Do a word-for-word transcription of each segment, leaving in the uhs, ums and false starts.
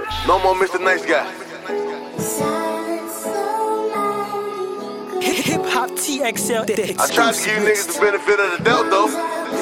No more Mister Nice Guy. Hip Hop T X L. I tried to give you niggas the benefit of the doubt though.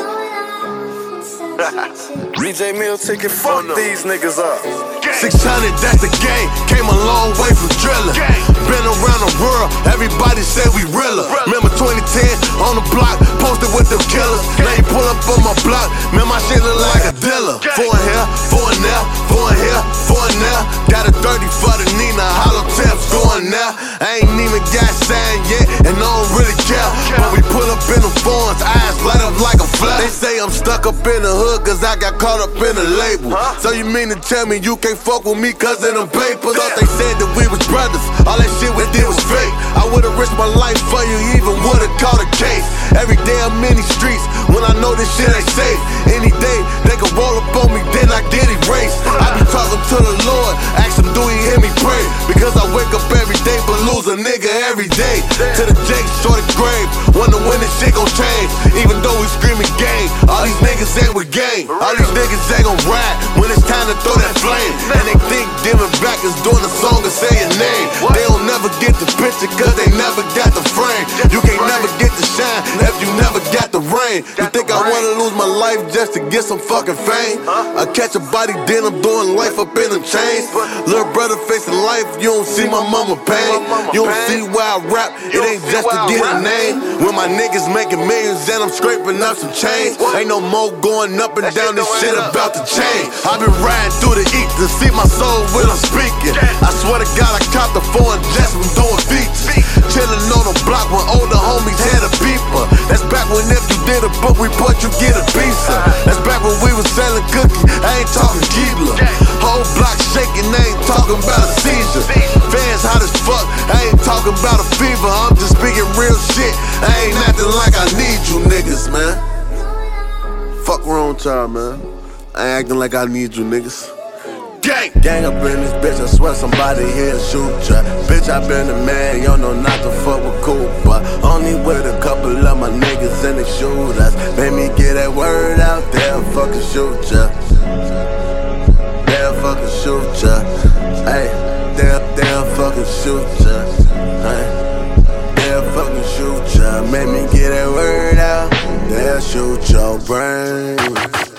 B J Mill taking fuck no. these niggas up. six hundred, that's the game. Came a long way from drilling. Been around the world, everybody said we realer. Remember twenty ten on the block, posted with them killers. Now you pull up on my block, man, my shit look like a dealer. Four in here, four in there, four in here, four in there. Got a thirty for the Nina, hollow tips going now. I ain't even got signed yet, and I don't really care. But we pull up in the phones, eyes light up like a flash. They say I'm stuck up in the hood, cause I got caught up in the label. So you mean to tell me you can't fuck with me cause of them papers? Thought they said that we was brothers, all that shit we did was fake. I would've risked my life for you, even would've caught a case. Every day I'm in these streets, when I know this shit ain't safe. Any day, they can roll up on me, then I get erased. I be talking to the Lord, ask him do he hear me pray. Because I wake up every day, but lose a nigga every day. To the Jake, short grave, wonder when this shit gon' change. Even though we screaming gang, all these niggas ain't with gang. All these niggas ain't gon' ride when it's time to throw that flame. And they think giving back is doing a song and say your name. They don't never get the picture cause they never got the frame. You can't never get the shine if you never got the rain. You think I wanna lose my life just to get some fucking fame? I catch a body, then I'm doing life up in them chains. Little brother facing life, you don't see my mama pain. You don't see why I rap, it ain't just to get a name. When my niggas making millions and I'm scraping up some change. Ain't no more going up and down, this shit about to change. I been riding through the ether, see my soul when I'm speaking. I swear to God, I caught the foreign jets from doing features. Chillin' on the block when older homies had a beeper. That's back when if you did a book report, you get a pizza. That's back when we was selling cookies, I ain't talking Keebler. Whole block shaking, I ain't talking about a seizure. Fans hot as fuck, I ain't talking about a fever. I'm just speaking real shit, I ain't acting like I need you niggas, man. Fuck wrong with y'all, man. I ain't acting like I need you niggas. Gang! Gang up in this bitch, I swear somebody here shoot ya. Bitch, I been a man, you know not to fuck with Cooper. Only with a couple of my niggas and they shooters. Made me get that word out, they'll fucking shoot ya. They'll fucking shoot ya. Hey, they'll, they'll fucking shoot ya. Hey, they'll fucking shoot ya. Made me get that word out, they'll shoot your brain.